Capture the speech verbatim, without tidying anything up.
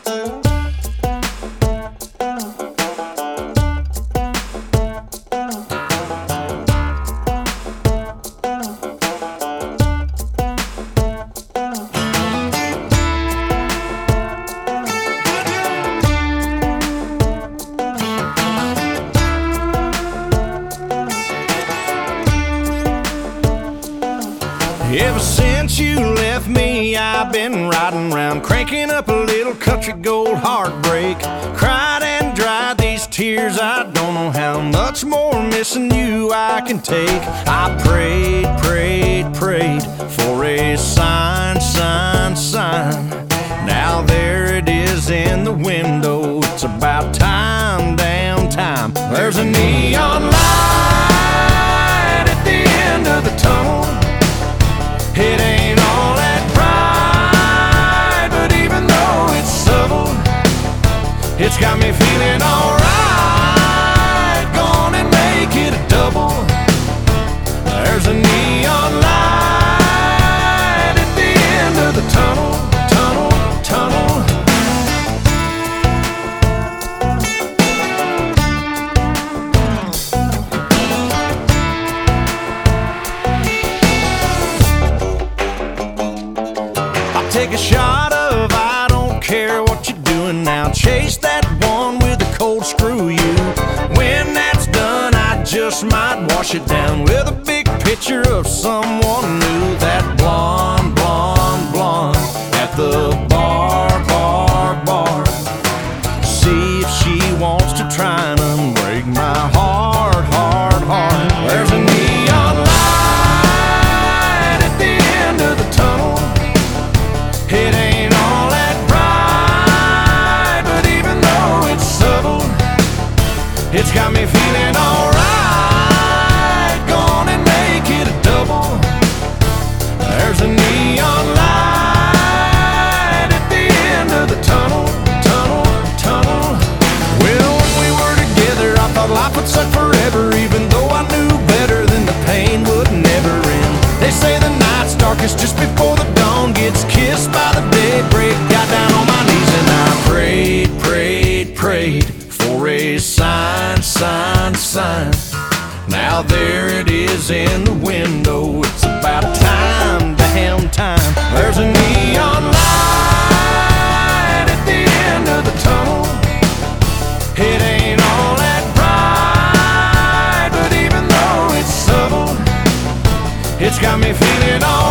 Ever since you left me, I've been riding around, cranking up a little country gold heartbreak. Cried and dried these tears, I don't know how much more missing you I can take. I prayed, prayed, prayed for a sign, sign, sign. Now there it is in the window, it's about time, damn time. There's a neon light at the end of the tunnel. It ain't all that bright, but even though it's subtle, it's got me feeling alright. Gonna make it a double. There's a neon light at the end of the tunnel, tunnel, tunnel. Take a shot of I don't care what you're doing now. Chase that one with a cold screw you. When that's done, I just might wash it down with a big picture of someone new. That blonde, blonde, blonde at the bar, bar, bar. See if she wants to try and unbreak my heart, heart, heart. There's a neon light at the end of the tunnel. It ain't all that bright, but even though it's subtle, it's got me feeling alright. Gonna make it a double. There's a neon light at the end of the tunnel, tunnel, tunnel. Well, when we were together, I thought life would suck forever, even though I knew better than the pain would never end. They say the night's darkest just before the dawn gets kissed by the daybreak. Got down on my knees and I prayed, prayed, prayed for a sign, sign, sign. Now there it is in the window, it's about time, damn time. There's a neon light at the end of the tunnel. It ain't all that bright, but even though it's subtle, it's got me feeling all